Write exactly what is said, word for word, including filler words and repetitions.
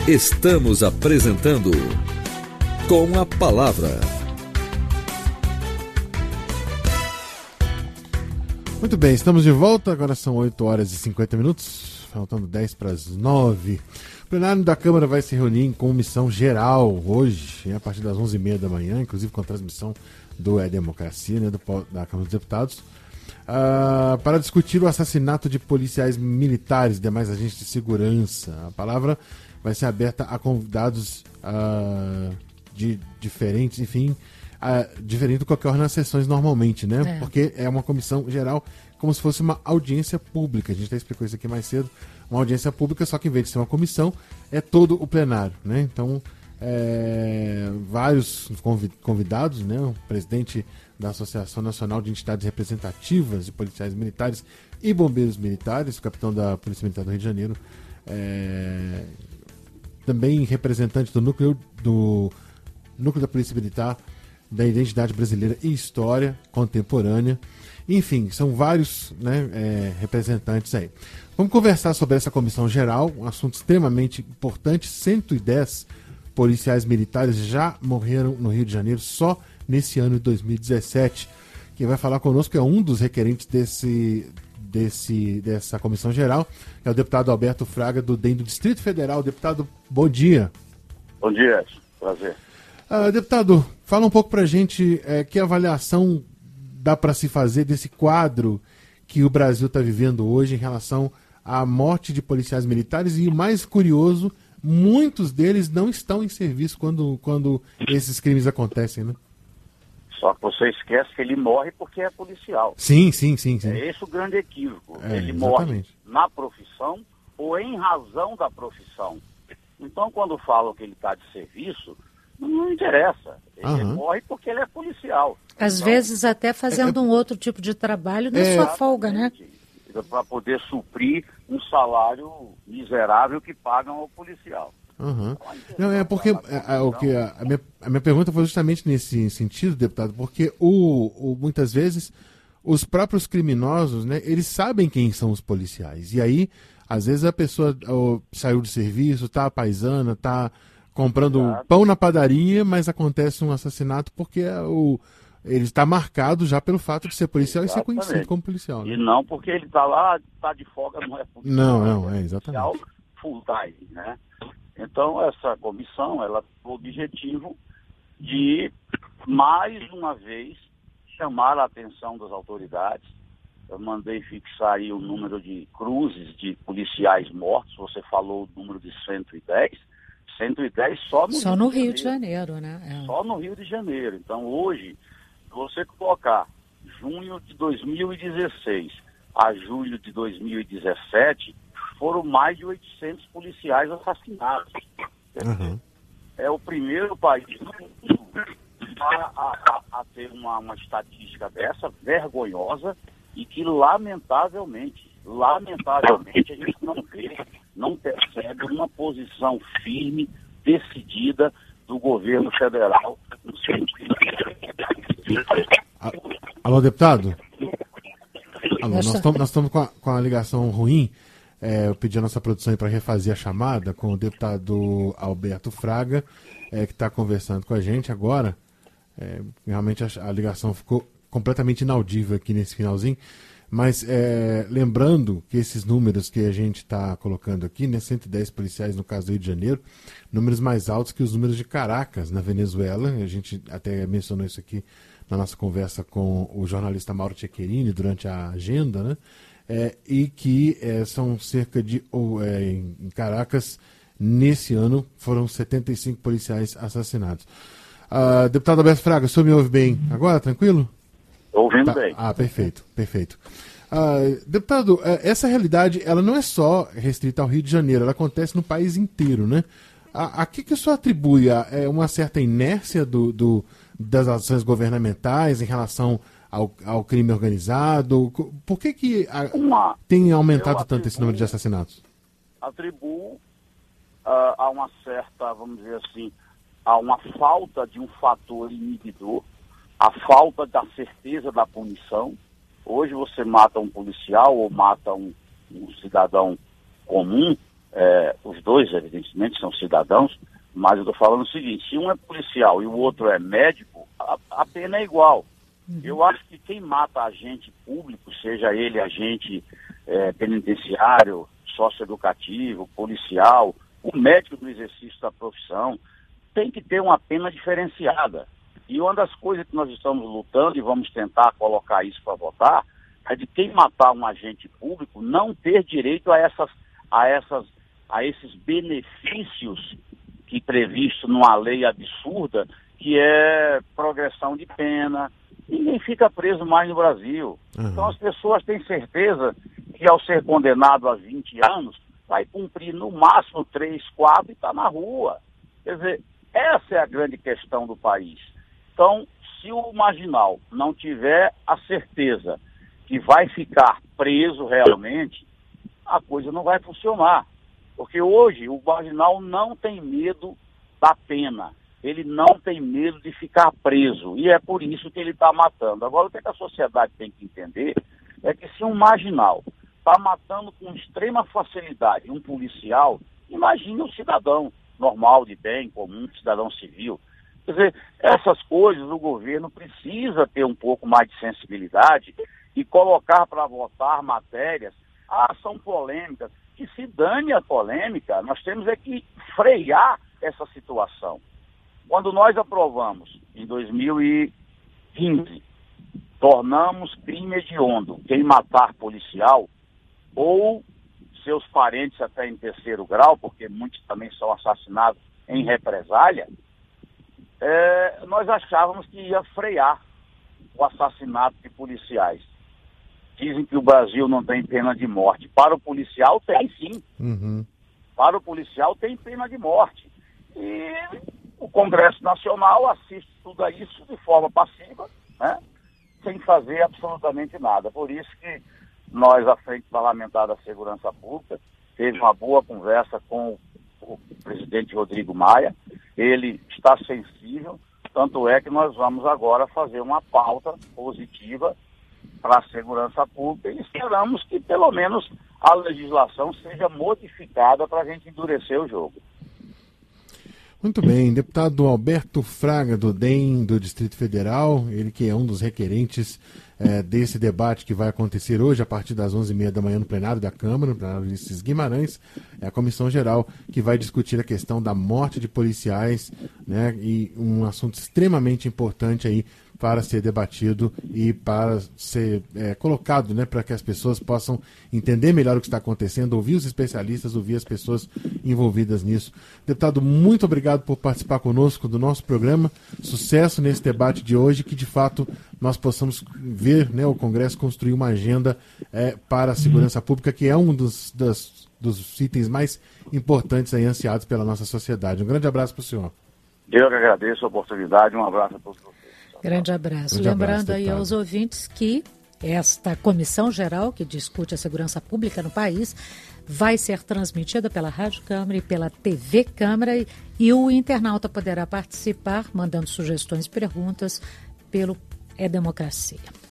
Estamos apresentando Com a Palavra. Muito bem, estamos de volta. Agora são oito horas e cinquenta minutos, faltando dez para as nove. O plenário da Câmara vai se reunir em comissão geral hoje, a partir das onze e meia da manhã, inclusive com a transmissão do É Democracia, né, do, da Câmara dos Deputados, uh, para discutir o assassinato de policiais militares e demais agentes de segurança. A palavra vai ser aberta a convidados uh, de diferentes, enfim, uh, diferente do que ocorre nas sessões normalmente, né? É. Porque é uma comissão geral, como se fosse uma audiência pública. A gente até explicou isso aqui mais cedo. Uma audiência pública, só que em vez de ser uma comissão, é todo o plenário, né? Então, é, vários convidados, né? O presidente da Associação Nacional de Entidades Representativas de Policiais Militares e Bombeiros Militares, o capitão da Polícia Militar do Rio de Janeiro, é, também representante do núcleo, do núcleo da Polícia Militar, da Identidade Brasileira e História Contemporânea. Enfim, são vários, né, é, representantes aí. Vamos conversar sobre essa comissão geral, um assunto extremamente importante. cento e dez policiais militares já morreram no Rio de Janeiro só nesse ano de dois mil e dezessete. Quem vai falar conosco é um dos requerentes desse, desse, dessa comissão geral, é o deputado Alberto Fraga, do D E M do Distrito Federal. Deputado, bom dia. Bom dia, prazer. Uh, deputado, fala um pouco pra gente é, que avaliação dá para se fazer desse quadro que o Brasil está vivendo hoje em relação à morte de policiais militares, e o mais curioso, muitos deles não estão em serviço quando, quando esses crimes acontecem, né? Só que você esquece que ele morre porque é policial. Sim, sim, sim. sim. É esse o grande equívoco. É, ele exatamente. morre na profissão ou em razão da profissão. Então, quando falam que ele está de serviço, não interessa. Ele Aham. morre porque ele é policial. Às então, vezes até fazendo um outro tipo de trabalho na É. sua folga, né? Para poder suprir um salário miserável que pagam ao policial. Uhum. Não, é porque a, a, o que a, a, minha, a minha pergunta foi justamente nesse sentido, deputado, porque o, o, muitas vezes os próprios criminosos, né, eles sabem quem são os policiais. E aí, às vezes a pessoa ó, saiu de serviço, tá paisana, tá comprando Exato. pão na padaria, mas acontece um assassinato porque o, ele está marcado já pelo fato de ser policial. Exatamente. E ser conhecido como policial. Né? E não porque ele está lá, está de folga, não é policial. Não, não, é exatamente. Policial full time, né? Então, essa comissão, ela tem o objetivo de, mais uma vez, chamar a atenção das autoridades. Eu mandei fixar aí o número de cruzes de policiais mortos. Você falou o número de cento e dez. cento e dez só no, só Rio, no de Rio de Janeiro. Janeiro, né? É. Só no Rio de Janeiro. Então, hoje, se você colocar junho de dois mil e dezesseis a julho de dois mil e dezessete, foram mais de oitocentos policiais assassinados. Uhum. É o primeiro país no mundo a, a, a ter uma, uma estatística dessa, vergonhosa, e que, lamentavelmente, lamentavelmente, a gente não vê, não percebe uma posição firme, decidida do governo federal no sentido. Alô, deputado? Alô, nós estamos nós estamos com a, com a ligação ruim. É, eu pedi a nossa produção para refazer a chamada com o deputado Alberto Fraga, é, que está conversando com a gente agora. É, realmente a, a ligação ficou completamente inaudível aqui nesse finalzinho. Mas é, lembrando que esses números que a gente está colocando aqui, né, cento e dez policiais no caso do Rio de Janeiro, números mais altos que os números de Caracas, na Venezuela. A gente até mencionou isso aqui na nossa conversa com o jornalista Mauro Ceccherini durante a agenda, né? É, e que é, são cerca de, ou, é, em Caracas, nesse ano, foram setenta e cinco policiais assassinados. Uh, deputado Alberto Fraga, o senhor me ouve bem agora, tranquilo? Ouvindo Tá. bem. Ah, perfeito, perfeito. Uh, deputado, essa realidade ela não é só restrita ao Rio de Janeiro, ela acontece no país inteiro, né? A, a que, que o senhor atribui a, é, uma certa inércia do, do, das ações governamentais em relação Ao, ao crime organizado? Por que, que a, Uma, tem aumentado atribuo, tanto esse número de assassinatos? Atribuo uh, a uma certa, vamos dizer assim, a uma falta de um fator inibidor, a falta da certeza da punição. Hoje você mata um policial ou mata um, um cidadão comum, é, os dois, evidentemente, são cidadãos, mas eu estou falando o seguinte, se um é policial e o outro é médico, a, a pena é igual. Uhum. Eu acho que quem mata agente público, seja ele agente é, penitenciário, socioeducativo, policial, o médico no exercício da profissão, tem que ter uma pena diferenciada. E uma das coisas que nós estamos lutando e vamos tentar colocar isso para votar, é de quem matar um agente público não ter direito a, essas, a, essas, a esses benefícios que previsto numa lei absurda, que é progressão de pena. Ninguém fica preso mais no Brasil. Uhum. Então as pessoas têm certeza que ao ser condenado a vinte anos, vai cumprir no máximo três, quatro e está na rua. Quer dizer, essa é a grande questão do país. Então, se o marginal não tiver a certeza que vai ficar preso realmente, a coisa não vai funcionar. Porque hoje o marginal não tem medo da pena. Ele não tem medo de ficar preso. E é por isso que ele está matando. Agora, o que a sociedade tem que entender é que se um marginal está matando com extrema facilidade um policial, imagine um cidadão normal, de bem, comum, cidadão civil. Quer dizer, essas coisas o governo precisa ter um pouco mais de sensibilidade e colocar para votar matérias. Ah, são polêmicas. Que se dane a polêmica, nós temos é que frear essa situação. Quando nós aprovamos, em dois mil e quinze, tornamos crime hediondo quem matar policial ou seus parentes até em terceiro grau, porque muitos também são assassinados em represália, é, nós achávamos que ia frear o assassinato de policiais. Dizem que o Brasil não tem pena de morte. Para o policial tem sim. Uhum. Para o policial tem pena de morte. E o Congresso Nacional assiste tudo a isso de forma passiva, né, sem fazer absolutamente nada. Por isso que nós, à Frente Parlamentar da Segurança Pública, teve uma boa conversa com o presidente Rodrigo Maia. Ele está sensível, tanto é que nós vamos agora fazer uma pauta positiva para a segurança pública e esperamos que pelo menos a legislação seja modificada para a gente endurecer o jogo. Muito bem, deputado Alberto Fraga, do D E M do Distrito Federal, ele que é um dos requerentes é, desse debate que vai acontecer hoje a partir das onze e meia da manhã no plenário da Câmara, no plenário Ulisses Guimarães, é a Comissão Geral que vai discutir a questão da morte de policiais, né, e um assunto extremamente importante aí para ser debatido e para ser é, colocado, né, para que as pessoas possam entender melhor o que está acontecendo, ouvir os especialistas, ouvir as pessoas envolvidas nisso. Deputado, muito obrigado por participar conosco do nosso programa. Sucesso nesse debate de hoje, que de fato nós possamos ver, né, o Congresso construir uma agenda é, para a segurança pública, que é um dos, das, dos itens mais importantes aí ansiados pela nossa sociedade. Um grande abraço para o senhor. Eu que agradeço a oportunidade. Um abraço a todos vocês. Grande abraço. Grande Lembrando abraço, aí aos ouvintes que esta comissão geral que discute a segurança pública no país vai ser transmitida pela Rádio Câmara e pela T V Câmara e, e o internauta poderá participar mandando sugestões e perguntas pelo É Democracia.